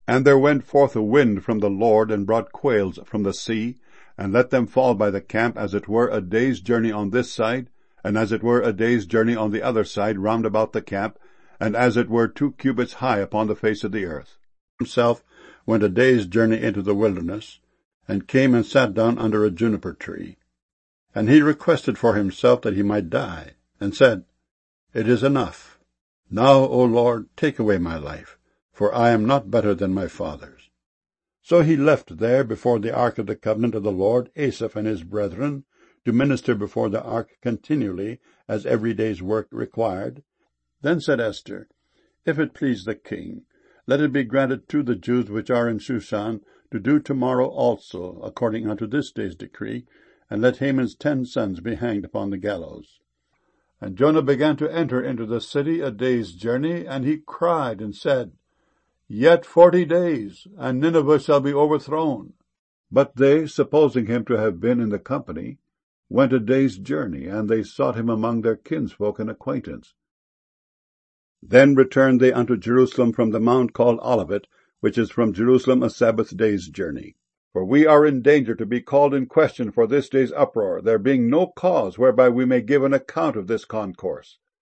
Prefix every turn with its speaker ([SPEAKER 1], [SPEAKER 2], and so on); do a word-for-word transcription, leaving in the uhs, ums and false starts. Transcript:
[SPEAKER 1] And there went forth a wind from the Lord, and brought quails from the sea, and let them fall by the camp, as it were a day's journey on this side, and as it were a day's journey on the other side round about the camp, and as it were two cubits high upon the face of the earth. Himself went a day's journey into the wilderness, and came and sat down under a juniper tree. And he requested for himself that he might die, and said, It is enough. Now, O Lord, take away my life, for I am not better than my fathers. So he left there before the ark of the covenant of the Lord Asaph and his brethren, to minister before the ark continually, as every day's work required. Then said Esther, If it please the king, let it be granted to the Jews which are in Shushan to do tomorrow also, according unto this day's decree, and let Haman's ten sons be hanged upon the gallows. And Jonah began to enter into the city a day's journey, and he cried and said, Yet forty days, and Nineveh shall be overthrown. But they, supposing him to have been in the company, went a day's journey, and they sought him among their kinsfolk and acquaintance. Then returned they unto Jerusalem from the mount called Olivet, which is from Jerusalem a Sabbath day's journey. For we are in danger to be called in question for this day's uproar, there being no cause whereby we may give an account of this concourse.